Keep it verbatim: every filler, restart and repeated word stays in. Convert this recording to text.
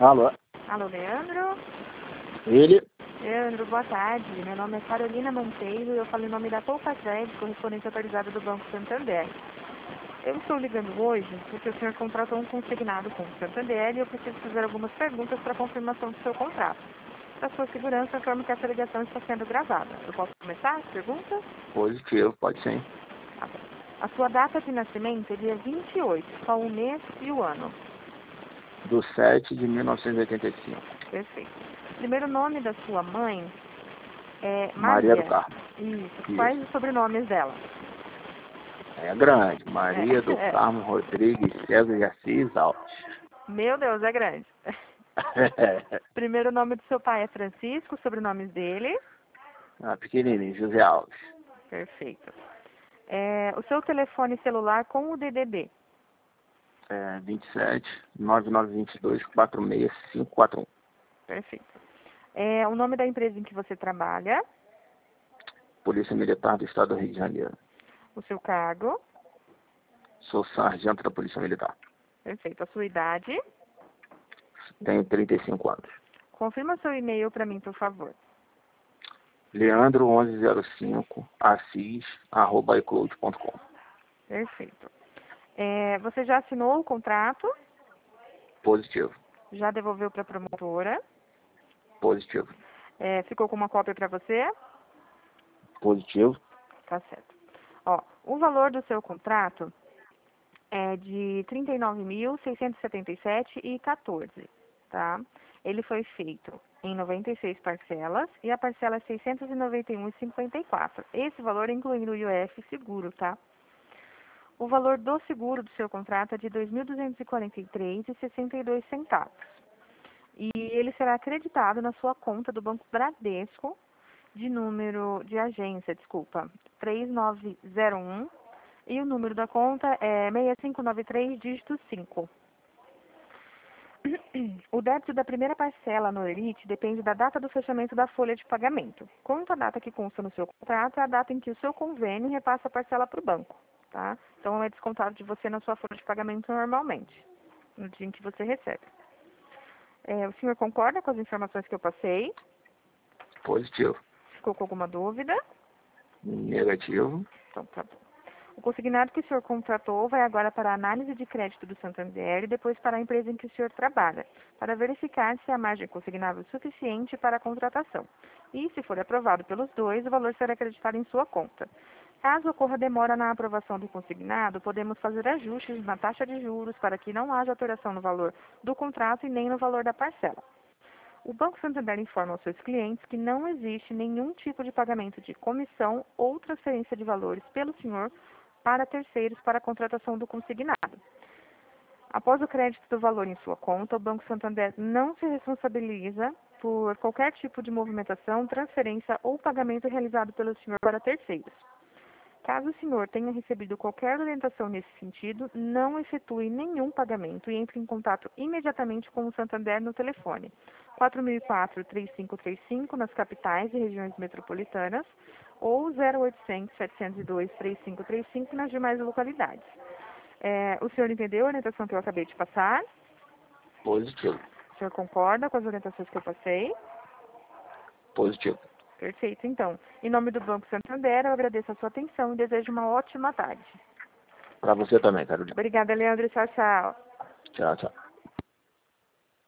Alô? Alô, Leandro? Ele? Leandro, boa tarde. Meu nome é Carolina Monteiro e eu falo em nome da Poupa Crédito, correspondente autorizada do Banco Santander. Eu estou ligando hoje porque o senhor contratou um consignado com o Santander e eu preciso fazer algumas perguntas para confirmação do seu contrato. Para sua segurança, eu informo que essa ligação está sendo gravada. Eu posso começar as perguntas? Positivo, pode sim. Tá bom. A sua data de nascimento é dia vinte e oito, qual o mês e o ano? Do sete de mil novecentos e oitenta e cinco. Perfeito. Primeiro nome da sua mãe é Maria do Maria. Carmo. Isso. Isso. Quais os sobrenomes dela? É grande. Maria do É. Carmo Rodrigues César de Assis Alves. Meu Deus, é grande. Primeiro nome do seu pai é Francisco, sobrenomes dele. ah, pequenininho, José Alves. Perfeito. É, o seu telefone celular com o D D D? É, vinte e sete, nove nove dois dois, quatro seis cinco quatro um. Perfeito. É, o nome da empresa em que você trabalha? Polícia Militar do Estado do Rio de Janeiro. O seu cargo? Sou sargento da Polícia Militar. Perfeito. A sua idade? Tenho trinta e cinco anos. Confirma seu e-mail para mim, por favor. Leandro onze zero cinco, assis, arroba icloud ponto com. Perfeito. É, você já assinou o contrato? Positivo. Já devolveu para a promotora? Positivo. É, ficou com uma cópia para você? Positivo. Tá certo. Ó, o valor do seu contrato é de trinta e nove mil, seiscentos e setenta e sete reais e quatorze, tá? Ele foi feito em noventa e seis parcelas e a parcela é seiscentos e noventa e um reais e cinquenta e quatro. Esse valor incluindo o I O F seguro, tá? O valor do seguro do seu contrato é de dois mil duzentos e quarenta e três reais e sessenta e dois centavos. E ele será acreditado na sua conta do Banco Bradesco de número de agência, desculpa, três nove zero um, e o número da conta é seis cinco nove três, dígito cinco. O débito da primeira parcela no Elite depende da data do fechamento da folha de pagamento. Quanto a data que consta no seu contrato é a data em que o seu convênio repassa a parcela para o banco, tá? Então é descontado de você na sua folha de pagamento normalmente, no dia em que você recebe. É, o senhor concorda com as informações que eu passei? Positivo. Ficou com alguma dúvida? Negativo. Então tá bom. O consignado que o senhor contratou vai agora para a análise de crédito do Santander e depois para a empresa em que o senhor trabalha, para verificar se a margem consignável é suficiente para a contratação. E, se for aprovado pelos dois, o valor será acreditado em sua conta. Caso ocorra demora na aprovação do consignado, podemos fazer ajustes na taxa de juros para que não haja alteração no valor do contrato e nem no valor da parcela. O Banco Santander informa aos seus clientes que não existe nenhum tipo de pagamento de comissão ou transferência de valores pelo senhor para terceiros para a contratação do consignado. Após o crédito do valor em sua conta, o Banco Santander não se responsabiliza por qualquer tipo de movimentação, transferência ou pagamento realizado pelo senhor para terceiros. Caso o senhor tenha recebido qualquer orientação nesse sentido, não efetue nenhum pagamento e entre em contato imediatamente com o Santander no telefone quatro mil e quatro, três cinco três cinco nas capitais e regiões metropolitanas ou zero oitocentos, setecentos e dois, três cinco três cinco nas demais localidades. É, o senhor entendeu a orientação que eu acabei de passar? Positivo. O senhor concorda com as orientações que eu passei? Positivo. Perfeito, então. Em nome do Banco Santander, eu agradeço a sua atenção e desejo uma ótima tarde. Para você também, Carolina. Obrigada, Leandro. Tchau, tchau. Tchau, tchau.